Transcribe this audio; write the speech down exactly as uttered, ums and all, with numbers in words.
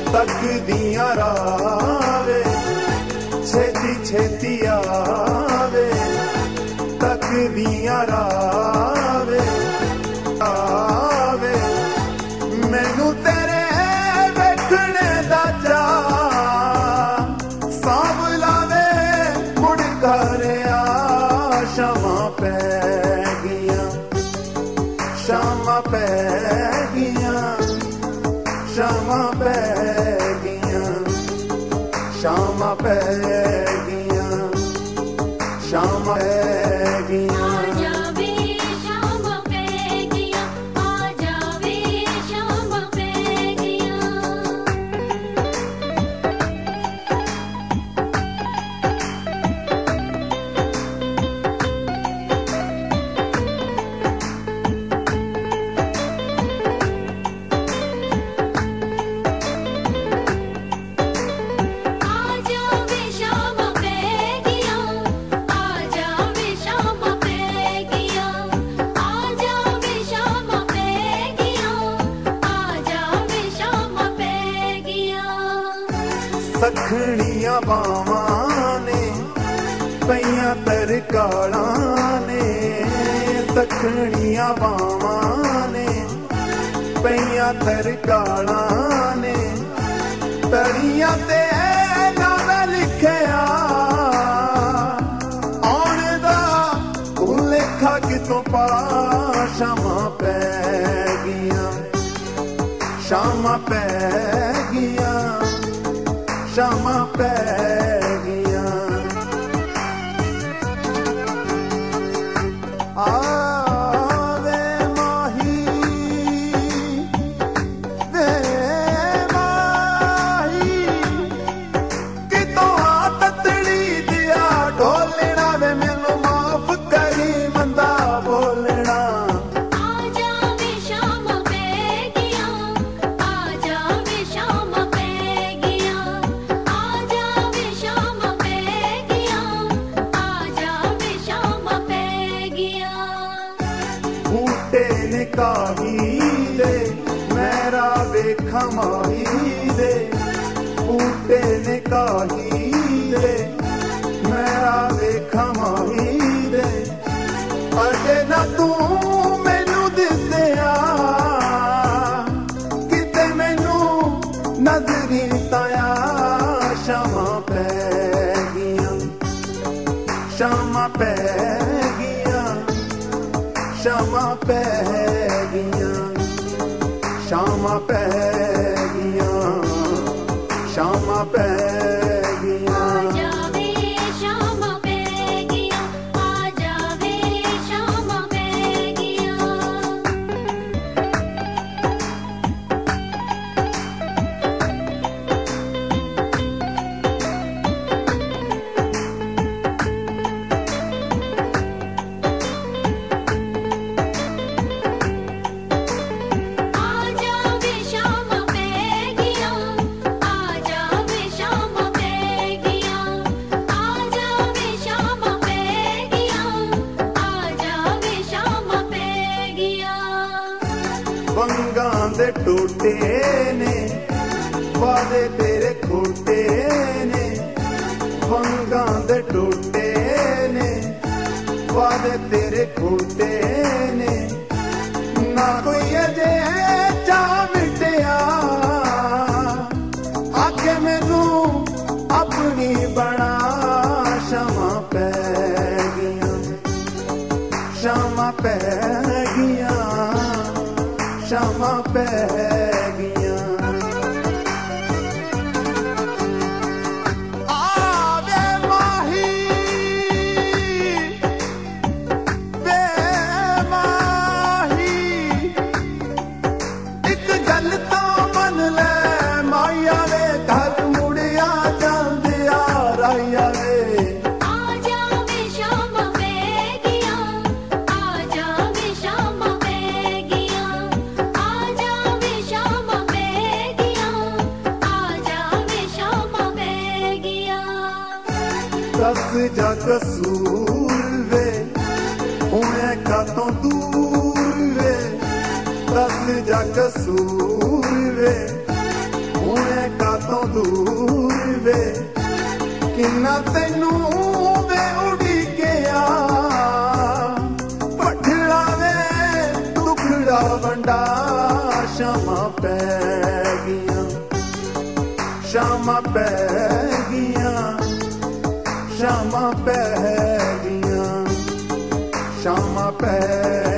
तकदियां रावे छेती छेती आवे तकदियां रावे आवे मैनू तेरे वेखने दा चा साव लावे मुड़ घर आ शामां पै गियां शामां पै गियां शामां पै गियां शामां पै गियां शामां पै गियां सखणियां बावां ने पईयां तरकालां ने सखणियां बावां ने पईयां तरकालां ने तड़ियां ते नाम लिखिया आउण दा भुलेखा कितों पा शामां पै गियां शामां पै गियां शामां पै गियां आवे माही वे माही कितों आ ततड़ी दिया ढोलना वे मैनू माफ करी मंदा बोलना बूटे ने काही दे मेरा वेखा माही दे बूटे ने काही दे मेरा वेखा माही दे अजे ना तू मैनू दिसया किते मैनू नजरी ताया शामां पै गियां शामां पै गियां शामां पै गियां शामां पै गियां शामां पै गियां वंगां दे टोटे ने वादे तेरे खोटे ने वंगां दे टोटे ने वादे तेरे खोटे ने ना कोई अजे चा मिटिया आके मैनू अपनी बना शामां पै गियां शामां पै गियां शामां पै गियां आवे माही वे माही इक गल तो मन ले माया वे घर मुड़िया जांदिया राइया वे दस जा कसूर वे हुए का तो दूर वे दस जा कसूर वे हुए का नालों दूर वे किन्ना तैनू वे उड़ीकिया पठड़ा वे दुखड़ा वंडा शामां पै गियां शामां पै गियां शामां पै गियां शामां पै